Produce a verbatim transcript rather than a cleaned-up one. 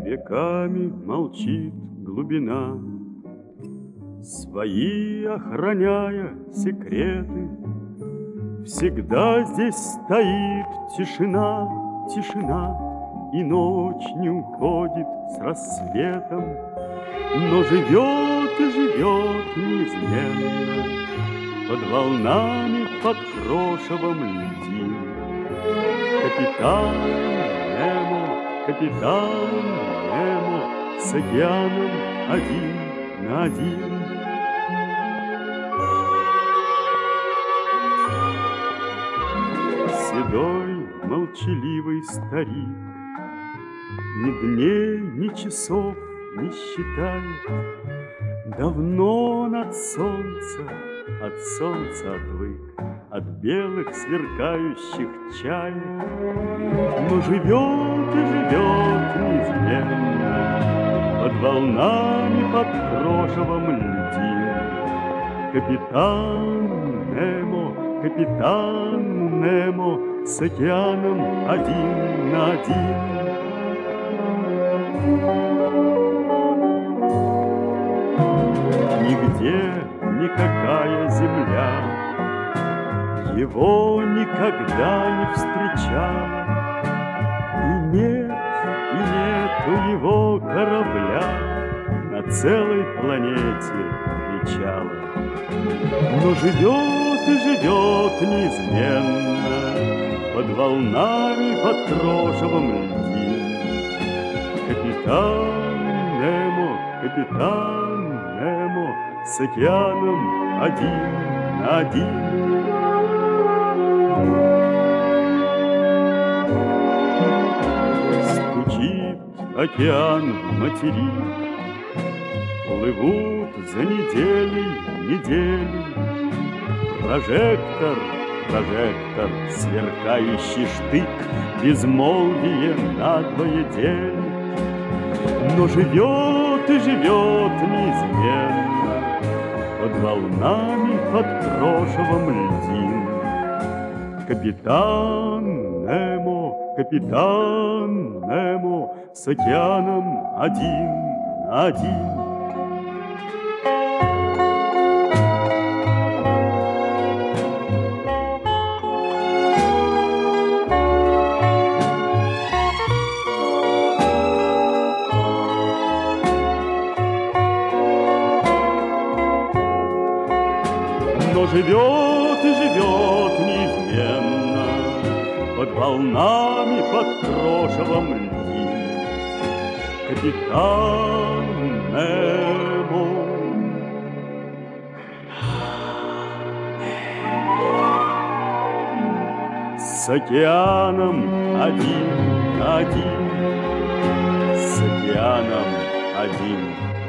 Веками молчит глубина, свои охраняя секреты. Всегда здесь стоит тишина, тишина, и ночь не уходит с рассветом, но живет и живет неизменно под волнами, под крошевом льдин. Капитан Немо, капитан Немо с океаном один на один. Седой, молчаливый старик ни дней, ни часов не считает. Давно он от солнца, от солнца отвык, от белых сверкающих чаек, но живет и живет неизменно под волнами, под крошевом льдин. Капитан Немо, капитан Немо с океаном один на один. Нигде никакая земля его никогда не встречала, и нет, и нету его корабля на целой планете причала. Но живет и живет неизменно под волнами, под крошевом льдин. Капитан Немо, капитан Немо с океаном один на один. Стучит океан в материк, плывут за неделей недели. Прожектор, прожектор, сверкающий штык, безмолвие надвое делит. Но живет и живет неизменно под волнами, под крошевом льдин. Капитан Немо, капитан Немо с океаном один на один. Но живет и живет неизменно под волнами, под крошевом льдин. Капитан Немо. С океаном один на один, с океаном один